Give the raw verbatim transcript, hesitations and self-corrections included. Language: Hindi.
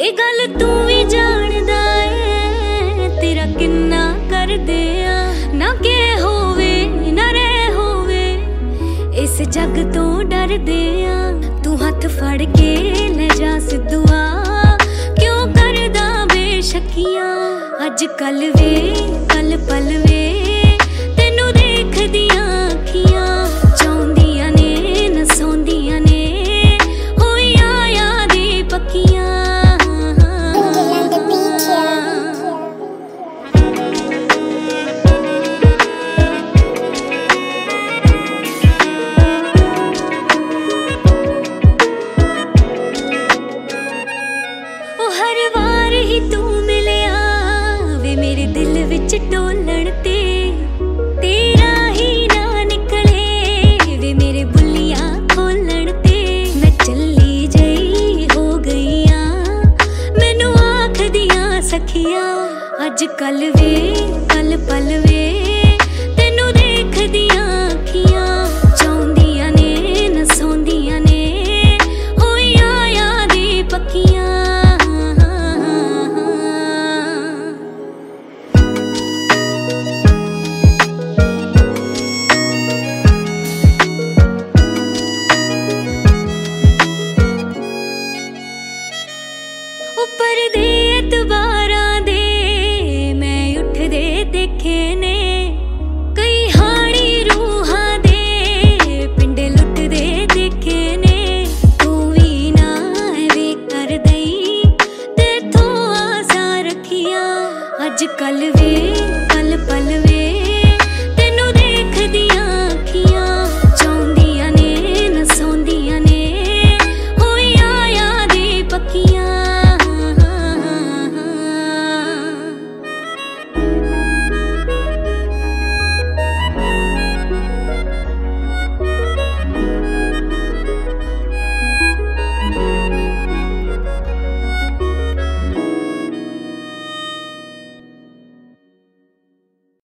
ए गल तू भी जानदा है तेरा किन्ना कर दिया ना के होवे ना रे होवे इस जग तो डर दिया तू हाथ फड़ के ले जा सिद्धुआ क्यों करदा बेशकियां अज कल वे पल पल वे तेनू देख दिया अखियां चाहुंदियां ने न सौंदियां ने होइया यादी पक्कियां हर वार ही तू मिलिया वे मेरे दिल विच टोलण ते तेरा ही ना निकले वे मेरे बुलियां खोलण ते मैं चली जई हो गईया मैनू आख दिया सखिया अज कल वे पल पल वे तेनू देख दिया अखियां चाहुंदियां ने न सौंदियां ने होइया यादी पक्कियां उपर दे एतबारां दे मैं उठदे देखे ने कई हाड़ी रूहां दे पिंडे लुटदे देखे ने तू भी ना वे कर दई तेथों आसा रखिया अज कल वे